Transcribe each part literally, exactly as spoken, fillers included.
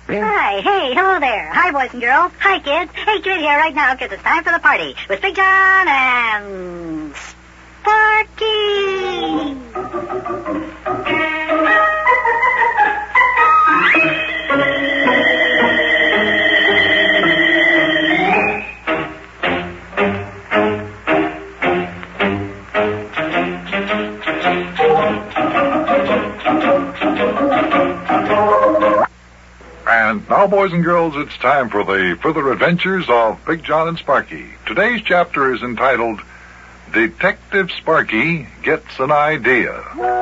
Hi, hey, hello there. Hi, boys and girls. Hi, kids. Hey, get here right now because it's time for the party with Big John and Sparky. And now, boys and girls, it's time for the further adventures of Big John and Sparky. Today's chapter is entitled, Detective Sparky Gets an Idea.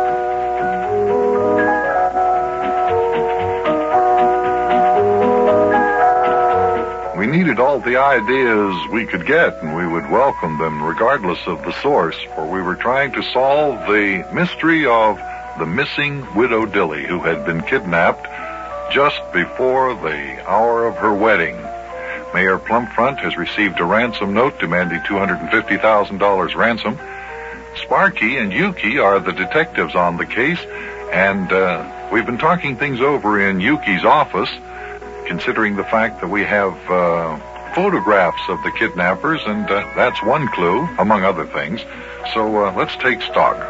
We needed all the ideas we could get, and we would welcome them regardless of the source, for we were trying to solve the mystery of the missing Widow Dilly, who had been kidnapped just before the hour of her wedding. Mayor Plumfront has received a ransom note demanding two hundred fifty thousand dollars ransom. Sparky and Yuki are the detectives on the case, and uh, we've been talking things over in Yuki's office, considering the fact that we have uh, photographs of the kidnappers, and uh, that's one clue, among other things. So uh, let's take stock.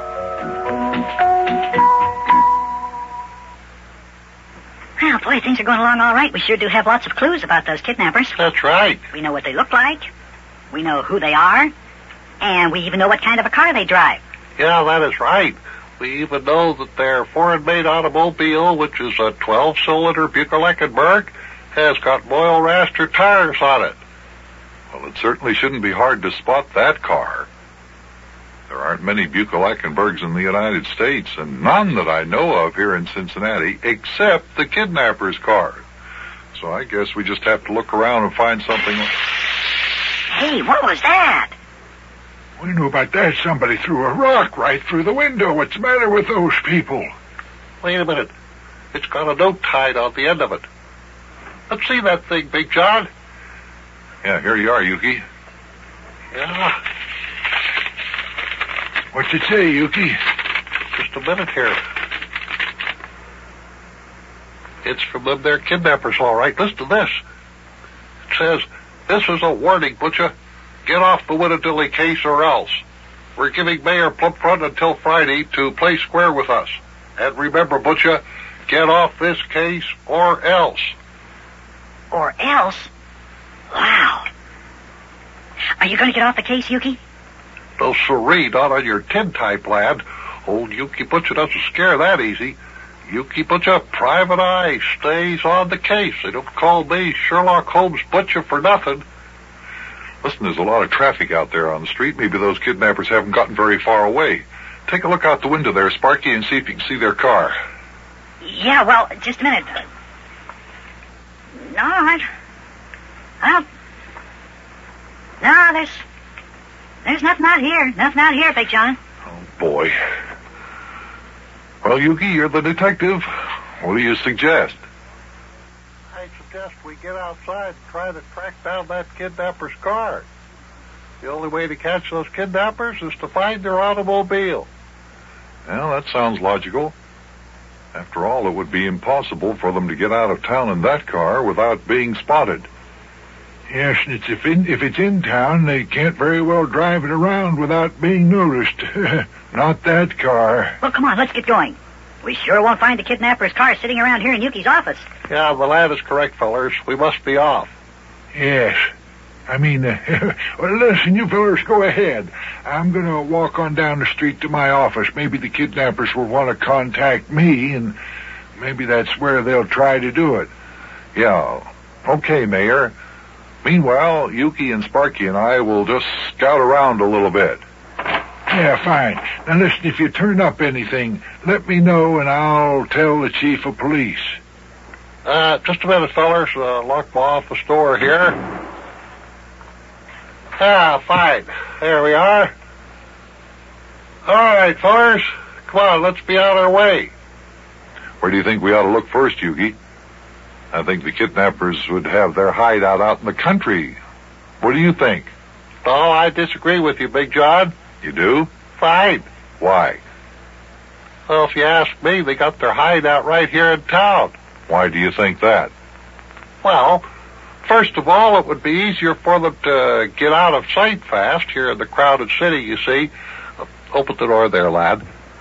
Well, boy, things are going along all right. We sure do have lots of clues about those kidnappers. That's right. We know what they look like. We know who they are. And we even know what kind of a car they drive. Yeah, that is right. We even know that their foreign-made automobile, which is a twelve-cylinder Buick-Eckenberg, has got Boyle Raster tires on it. Well, it certainly shouldn't be hard to spot that car. There aren't many Buick-Eckenbergs in the United States, and none that I know of here in Cincinnati, except the kidnapper's car. So I guess we just have to look around and find something. Hey, what was that? We knew about that. Somebody threw a rock right through the window. What's the matter with those people? Wait a minute. It's got a note tied on the end of it. Let's see that thing, Big John. Yeah, here you are, Yuki. Yeah. What's it say, Yuki? Just a minute here. It's from them there kidnappers, all right. Listen to this. It says, "This is a warning, Butcha. Get off the Widow Dilly case or else. We're giving Mayor Plumfront until Friday to play square with us. And remember, Butcha, get off this case or else." Or else? Wow. Are you going to get off the case, Yuki? No siree, not on your tin-type, lad. Old Yuki Butcher doesn't scare that easy. Yuki Butcher, private eye, stays on the case. They don't call me Sherlock Holmes Butcher for nothing. Listen, there's a lot of traffic out there on the street. Maybe those kidnappers haven't gotten very far away. Take a look out the window there, Sparky, and see if you can see their car. Yeah, well, just a minute. No, I... I No, there's... There's nothing out here. Nothing out here, Big John. Oh, boy. Well, Yuki, you're the detective. What do you suggest? I suggest we get outside and try to track down that kidnapper's car. The only way to catch those kidnappers is to find their automobile. Well, that sounds logical. After all, it would be impossible for them to get out of town in that car without being spotted. Yes, and it's if, in, if it's in town, they can't very well drive it around without being noticed. Not that car. Well, come on, let's get going. We sure won't find the kidnapper's car sitting around here in Yuki's office. Yeah, the lad is correct, fellers. We must be off. Yes. I mean, uh, well, listen, you fellers, go ahead. I'm going to walk on down the street to my office. Maybe the kidnappers will want to contact me, and maybe that's where they'll try to do it. Yeah. Okay, Mayor. Meanwhile, Yuki and Sparky and I will just scout around a little bit. Yeah, fine. Now listen, if you turn up anything, let me know and I'll tell the chief of police. Uh, just a minute, fellers. Uh, lock my office door here. Ah, fine. There we are. All right, fellers. Come on, let's be on our way. Where do you think we ought to look first, Yuki? I think the kidnappers would have their hideout out in the country. What do you think? Oh, I disagree with you, Big John. You do? Fine. Why? Well, if you ask me, they got their hideout right here in town. Why do you think that? Well, first of all, it would be easier for them to get out of sight fast here in the crowded city, you see. Open the door there, lad.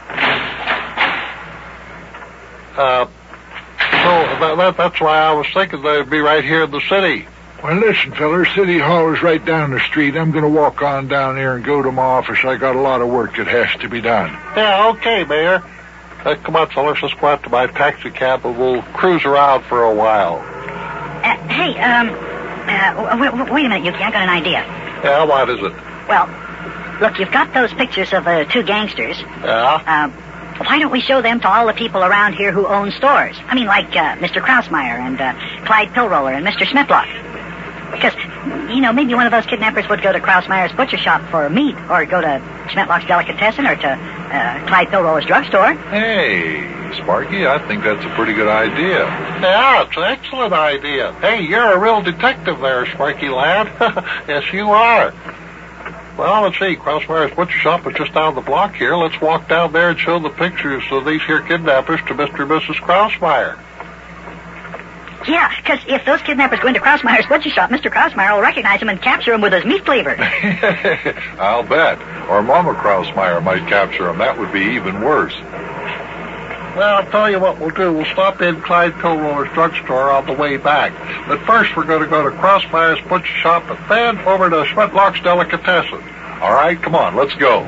Uh, so that, that, that's why I was thinking they'd be right here in the city. Well, listen, fellers, City Hall is right down the street. I'm going to walk on down there and go to my office. I got a lot of work that has to be done. Yeah, okay, Mayor. Uh, come on, fellas, let's go out to my taxi cab and we'll cruise around for a while. Uh, hey, um, uh, w- w- wait a minute, Yuki. I got an idea. Yeah, what is it? Well, look, you've got those pictures of the two gangsters. Yeah? Uh, why don't we show them to all the people around here who own stores? I mean, like uh, Mister Krausmeyer and uh, Clyde Pillroller and Mister Schmidtblock. Because, you know, maybe one of those kidnappers would go to Krausmeyer's butcher shop for meat, or go to Schmidtblock's delicatessen, or to uh, Clyde Pillroller's drugstore. Hey, Sparky, I think that's a pretty good idea. Yeah, it's an excellent idea. Hey, you're a real detective there, Sparky lad. Yes, you are. Well, let's see. Krausmeyer's butcher shop is just down the block here. Let's walk down there and show the pictures of these here kidnappers to Mister and Missus Krausmeyer. Yeah, because if those kidnappers go into Krausmeyer's butcher shop, Mister Krausmeyer will recognize him and capture him with his meat cleaver. I'll bet. Or Mama Krausmeyer might capture him. That would be even worse. Well, I'll tell you what we'll do. We'll stop in Clyde Pillroller's drugstore on the way back. But first, we're going to go to Krausmeyer's butcher shop and then over to Schmidtblock's delicatessen. All right, come on, let's go.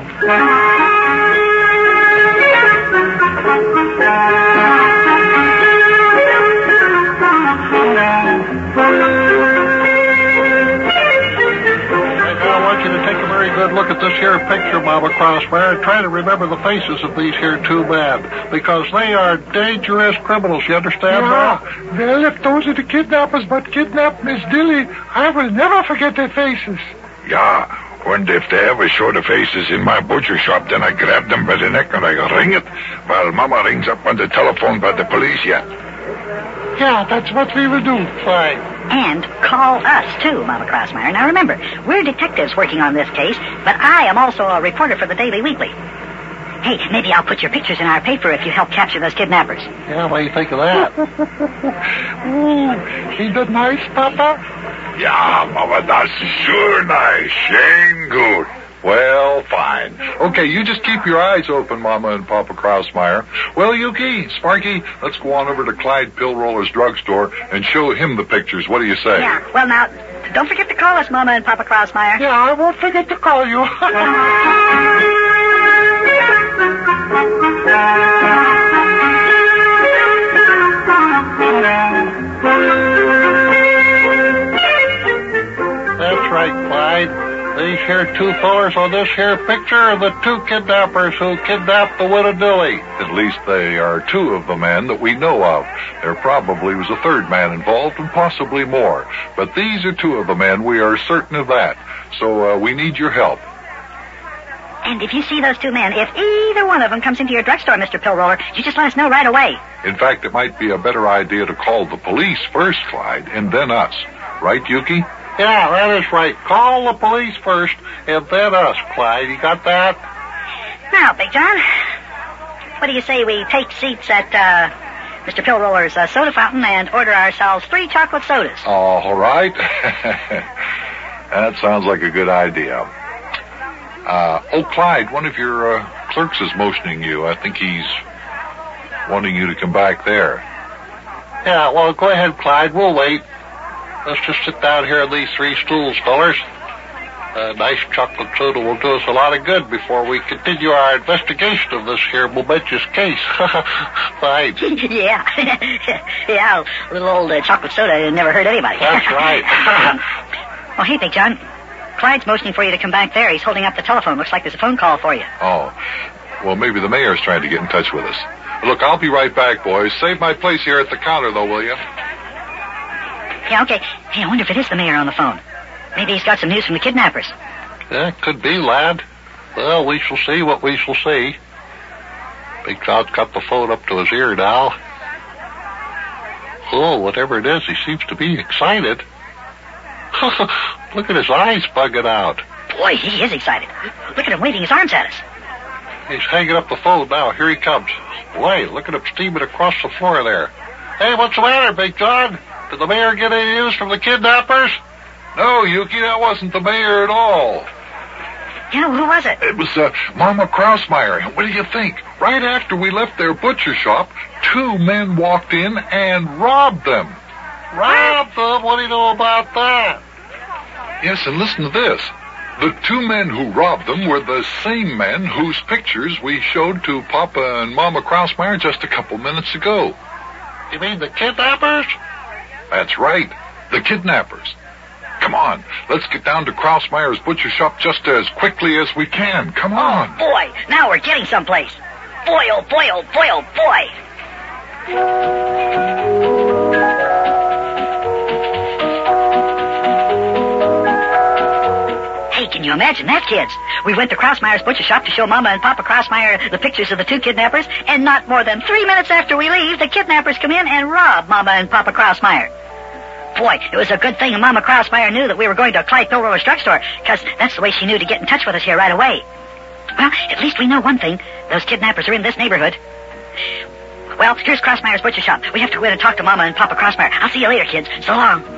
I want you to take a very good look at this here picture, Mama Krausmeyer, and try to remember the faces of these here two men, because they are dangerous criminals, you understand Yeah, that? well, if those are the kidnappers but kidnapped Miss Dilly, I will never forget their faces. Yeah, and if they ever show the faces in my butcher shop, then I grab them by the neck and I ring it while Mama rings up on the telephone by the police yet. Yeah, that's what we will do. Right. And call us, too, Mama Krausmeyer. Now, remember, we're detectives working on this case, but I am also a reporter for the Daily Weekly. Hey, maybe I'll put your pictures in our paper if you help capture those kidnappers. Yeah, what do you think of that? Ooh, ain't that nice, Papa? Yeah, Mama, that's sure nice. Shame good. Well, fine. Okay, you just keep your eyes open, Mama and Papa Krausmeyer. Well, Yuki, Sparky, let's go on over to Clyde Pillroller's drugstore and show him the pictures. What do you say? Yeah, well, now, don't forget to call us, Mama and Papa Krausmeyer. Yeah, I won't forget to call you. That's right, Clyde. These here two fellers on this here picture are the two kidnappers who kidnapped the widow Dilly. At least they are two of the men that we know of. There probably was a third man involved and possibly more. But these are two of the men. We are certain of that. So uh, we need your help. And if you see those two men, if either one of them comes into your drugstore, Mister Pillroller, you just let us know right away. In fact, it might be a better idea to call the police first, Clyde, and then us. Right, Yuki? Yeah, that is right. Call the police first, and then us, Clyde. You got that? Now, Big John, what do you say we take seats at uh, Mister Pillroller's uh, soda fountain and order ourselves three chocolate sodas? All right. That sounds like a good idea. Uh, oh, Clyde, one of your uh, clerks is motioning you. I think he's wanting you to come back there. Yeah, well, go ahead, Clyde. We'll wait. Let's just sit down here on these three stools, fellers. A nice chocolate soda will do us a lot of good before we continue our investigation of this here momentous case. Thanks. yeah. yeah, a little old uh, chocolate soda never hurt anybody. That's right. Well, hey, Big John. Clyde's motioning for you to come back there. He's holding up the telephone. Looks like there's a phone call for you. Oh. Well, maybe the mayor's trying to get in touch with us. Look, I'll be right back, boys. Save my place here at the counter, though, will you? Yeah, okay. Hey, I wonder if it is the mayor on the phone. Maybe he's got some news from the kidnappers. Yeah, could be, lad. Well, we shall see what we shall see. Big John's got the phone up to his ear now. Oh, whatever it is, he seems to be excited. Look at his eyes bugging out. Boy, he is excited. Look at him waving his arms at us. He's hanging up the phone now. Here he comes. Boy, look at him steaming across the floor there. Hey, what's the matter, Big John? Did the mayor get any news from the kidnappers? No, Yuki, that wasn't the mayor at all. Yeah, who was it? It was uh, Mama Krausmeyer. What do you think? Right after we left their butcher shop, two men walked in and robbed them. Robbed them? What do you know about that? Yes, and listen to this. The two men who robbed them were the same men whose pictures we showed to Papa and Mama Krausmeyer just a couple minutes ago. You mean the kidnappers? That's right, the kidnappers. Come on, let's get down to Krausmeyer's butcher shop just as quickly as we can. Come on. Oh, boy, now we're getting someplace. Boy, oh, boy, oh, boy, oh, boy. Hey, can you imagine that, kids? We went to Krausmeyer's butcher shop to show Mama and Papa Krausmeyer the pictures of the two kidnappers, and not more than three minutes after we leave, the kidnappers come in and rob Mama and Papa Krausmeyer. Boy, it was a good thing Mama Krausmeyer knew that we were going to Clyde Pillroller's drugstore, because that's the way she knew to get in touch with us here right away. Well, at least we know one thing. Those kidnappers are in this neighborhood. Well, here's Krausmeyer's butcher shop. We have to go in and talk to Mama and Papa Krausmeyer. I'll see you later, kids. So long.